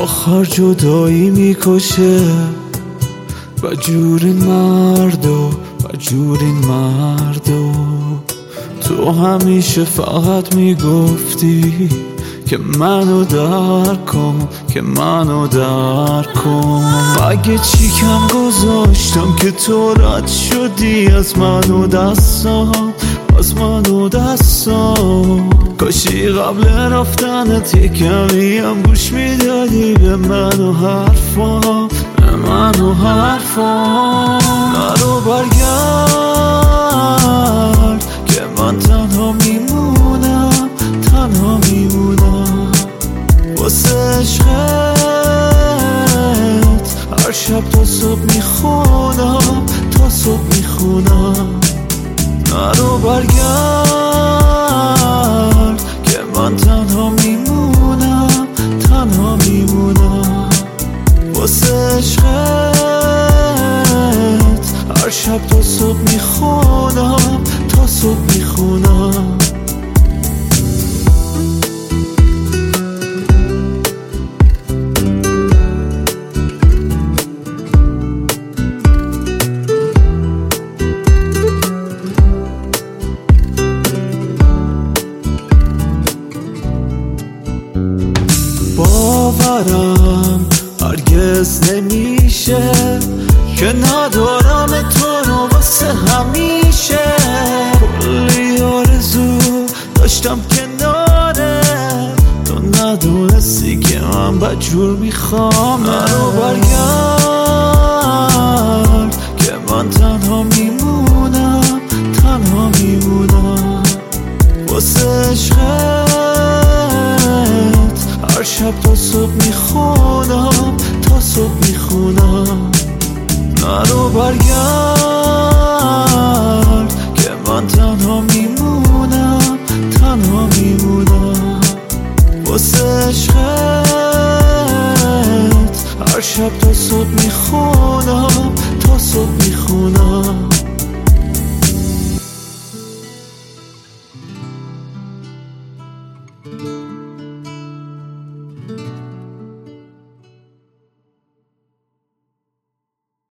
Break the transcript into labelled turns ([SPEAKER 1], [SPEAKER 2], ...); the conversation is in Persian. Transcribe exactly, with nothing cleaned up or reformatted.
[SPEAKER 1] آخر جدایی میکشه بجورین مردو بجورین مردو. تو همیشه فقط میگفتی که منو در کن که منو در کن. مگه چی کم گذاشتم که تو رد شدی از منو دستام از منو دستام. کاشی قبل رفتنت یه کمی هم گوش میدادی به منو حرفام به منو حرفام. نرو برگرد که من تنها میمونم تنها میمونم واسه عشقت. هر شب تا صبح میخونم تا صبح میخونم. نرو برگرد که من تنها میمونم تنها میمونم واسه عشقت. هر شب تا صبح میخونم تا صبح میخونم. باورم هرگز نمیشه که ندارم تو رو واسه همیشه. کلی آرزو داشتم کناره تو ندونستی که من بجور میخوام. نرو برگرد که من تنها میمونم تنها میمونم واسه عشقت. هر شب تا صبح میخونم تا صبح میخونم. نرو برگرد که من تنها میمونم تنها میمونم واسه عشقت. هر شب تا صبح میخونم تا صبح میخونم.